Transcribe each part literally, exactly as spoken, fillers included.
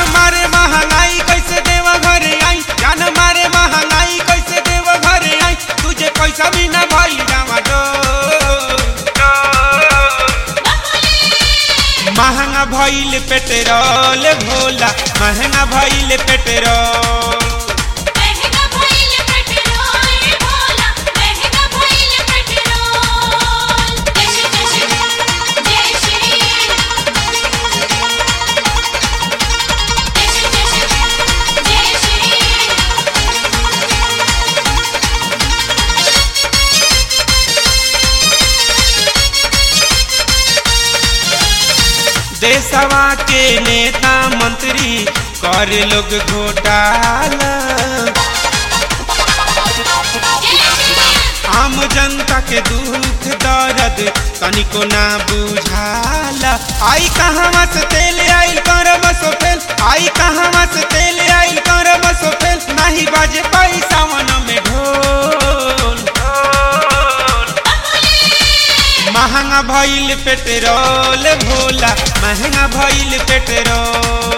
मारे महंगाई कैसे देव घर आई, जान मारे महंगाई कैसे देव घर आई, तुझे पैसा भी ना भाई जावा दो। महंगा भइल पेट्रोल भोला, महंगा भइल पेट्रोल। देशवा के नेता मंत्री कर लोग घोटाला, आम जनता के दुख दर्द तनिको ना बुझाला। आई कहवा से तेल आइल करब सोफेल, आई कहवा से तेल आइल करब सोफेल, नहीं बाजे पैसा मन में ढोल। महंगा भइल पेट्रोल भोला, महंगा भइल पेट्रोल।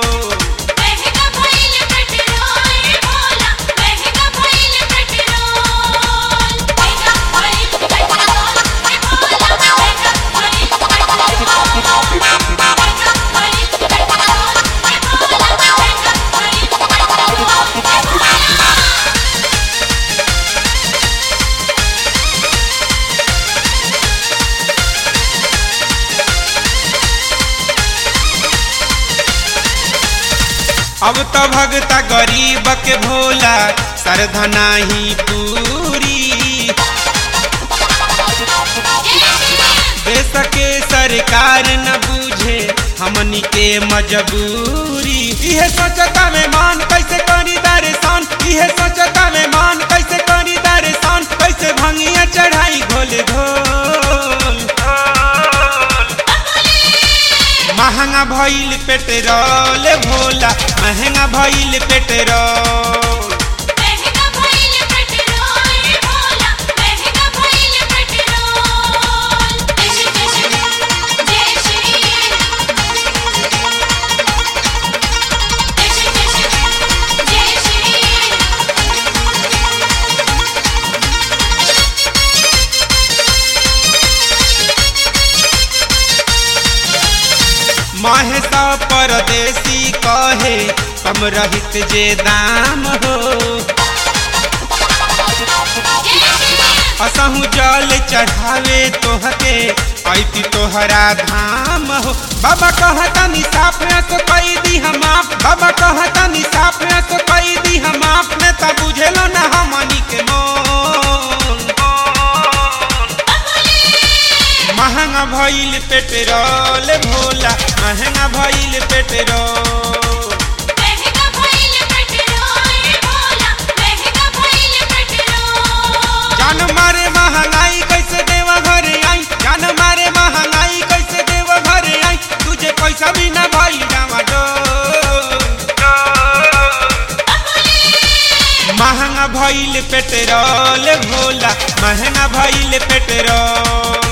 अब तो भगता गरीब के भोला श्रद्धा नाही पूरी, देश के सरकार न बुझे हमनी के मजबूरी। इहे सोचता में मान कैसे करी दर्शन, इहे सोचता में मान कैसे करी दर्शन, कैसे भंगिया चढ़ाई घोल घोल। महंगा भइल पेट्रोल भोला, महंगा भइल पेट्रोल। महेशा परदेसी कहे कम रहित जे दाम हो, असहु जल चढ़ावे तोहके ऐती तोहरा धाम हो। बाबा कहता निसाफ है तो कई दी हम आप, बाबा कहता निसाफ है तो कई दी हम आप, ने तब बुझेलो ना हमनी के मोल। महंगा भइल पेट्रोल भोला, महंगा भइल पेट्रोल। जान मारे महंगाई कैसे देव घर आई, जान मारे महंगाई कैसे देव घर आई, तुझे पैसा भी ना भाई जावा दो। महंगा भइल पेट्रोल भोला, महंगा भइल पेट्रोल।